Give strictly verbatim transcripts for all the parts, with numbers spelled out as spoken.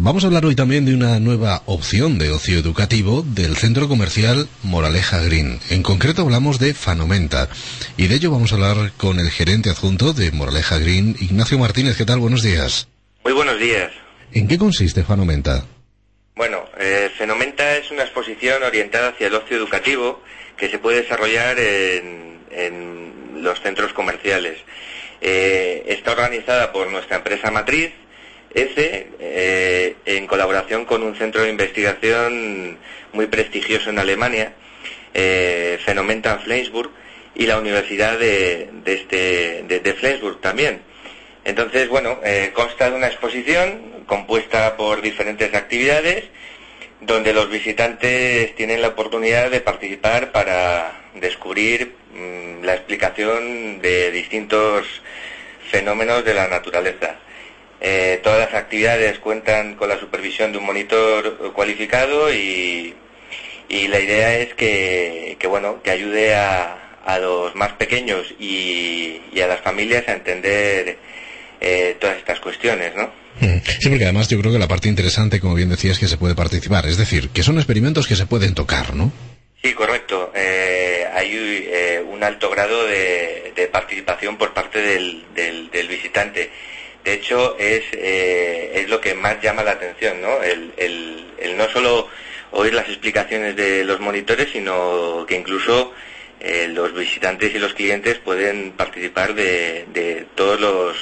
Vamos a hablar hoy también de una nueva opción de ocio educativo del centro comercial Moraleja Green. En concreto hablamos de Fanomenta. Y de ello vamos a hablar con el gerente adjunto de Moraleja Green, Ignacio Martínez. ¿Qué tal? Buenos días. Muy buenos días. ¿En qué consiste Fanomenta? Bueno, eh, Fanomenta es una exposición orientada hacia el ocio educativo que se puede desarrollar en, en los centros comerciales. Eh, está organizada por nuestra empresa matriz, E C E, eh, en colaboración con un centro de investigación muy prestigioso en Alemania, eh, Fanomenta Flensburg, y la Universidad de, de, este, de, de Flensburg también. Entonces, bueno, eh, consta de una exposición compuesta por diferentes actividades donde los visitantes tienen la oportunidad de participar para descubrir mmm, la explicación de distintos fenómenos de la naturaleza. Eh, todas las actividades cuentan con la supervisión de un monitor cualificado y, y la idea es que, que bueno, que ayude a, a los más pequeños y, y a las familias a entender eh, todas estas cuestiones, ¿no? Sí, porque además yo creo que la parte interesante, como bien decías, es que se puede participar, es decir, que son experimentos que se pueden tocar, ¿no? Sí, correcto. Eh, hay eh, un alto grado de, de participación por parte del, del, del visitante. De hecho, es eh, es lo que más llama la atención, ¿no? El, el, el no solo oír las explicaciones de los monitores, sino que incluso eh, los visitantes y los clientes pueden participar de, de todos los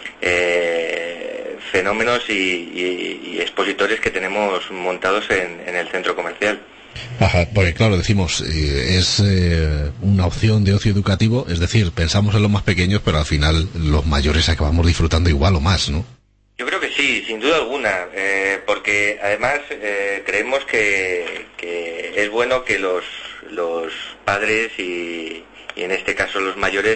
eh, fenómenos y, y, y expositores que tenemos montados en, en el centro comercial. Ajá, porque claro, decimos, eh, es eh, una opción de ocio educativo, es decir, pensamos en los más pequeños, pero al final los mayores acabamos disfrutando igual o más, ¿no? Yo creo que sí, sin duda alguna, eh, porque además eh, creemos que, que es bueno que los, los padres y, y en este caso los mayores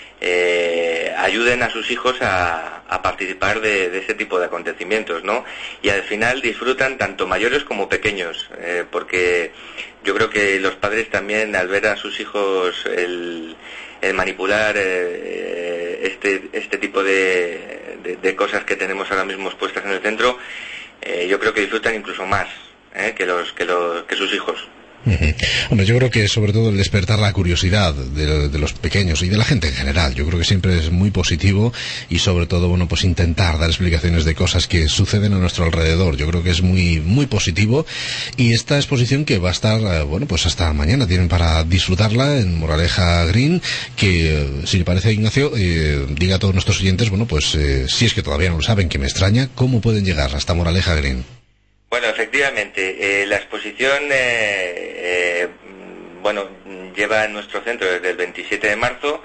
Eh, ayuden a sus hijos a, a participar de, de ese tipo de acontecimientos, ¿no? Y al final disfrutan tanto mayores como pequeños, eh, porque yo creo que los padres también, al ver a sus hijos el, el manipular eh, este este tipo de, de, de cosas que tenemos ahora mismo expuestas en el centro, eh, yo creo que disfrutan incluso más eh, que los que los que sus hijos. Uh-huh. Hombre, yo creo que sobre todo el despertar la curiosidad de, de los pequeños y de la gente en general, yo creo que siempre es muy positivo y sobre todo, bueno, pues intentar dar explicaciones de cosas que suceden a nuestro alrededor, yo creo que es muy muy positivo. Y esta exposición que va a estar, bueno, pues hasta mañana tienen para disfrutarla en Moraleja Green, que si le parece, Ignacio, eh, diga a todos nuestros oyentes, bueno, pues eh, si es que todavía no lo saben, que me extraña, ¿cómo pueden llegar hasta Moraleja Green? Bueno, efectivamente, eh, la exposición, eh, eh, bueno, lleva en nuestro centro desde el veintisiete de marzo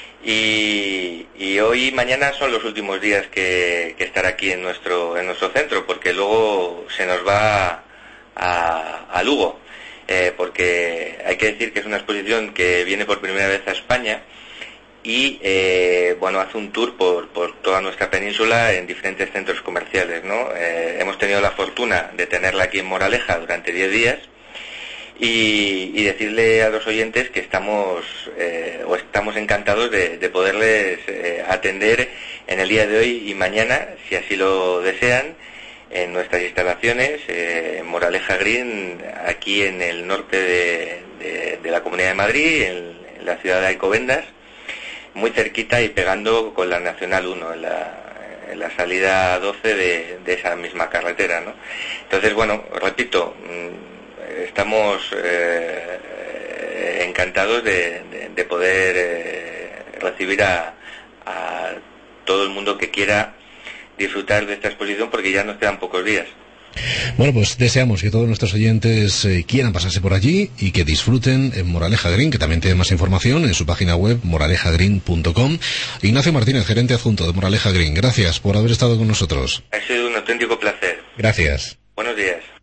y, y hoy y mañana son los últimos días que, que estará aquí en nuestro en nuestro centro, porque luego se nos va a, a Lugo, eh, porque hay que decir que es una exposición que viene por primera vez a España y eh, bueno, hace un tour por, por toda nuestra península en diferentes centros comerciales, ¿no? Eh, hemos tenido la fortuna de tenerla aquí en Moraleja durante diez días y, y decirle a los oyentes que estamos eh, o estamos encantados de, de poderles eh, atender en el día de hoy y mañana, si así lo desean, en nuestras instalaciones eh, en Moraleja Green, aquí en el norte de, de, de la Comunidad de Madrid, en, en la ciudad de Alcobendas, muy cerquita y pegando con la Nacional uno, en la, en la salida doce de, de esa misma carretera, ¿no? Entonces, bueno, repito, estamos eh, encantados de, de, de poder eh, recibir a, a todo el mundo que quiera disfrutar de esta exposición, porque ya nos quedan pocos días. Bueno, pues deseamos que todos nuestros oyentes eh, quieran pasarse por allí y que disfruten en Moraleja Green, que también tiene más información en su página web moraleja green punto com. Ignacio Martínez, gerente adjunto de Moraleja Green, gracias por haber estado con nosotros. Ha sido un auténtico placer. Gracias. Buenos días.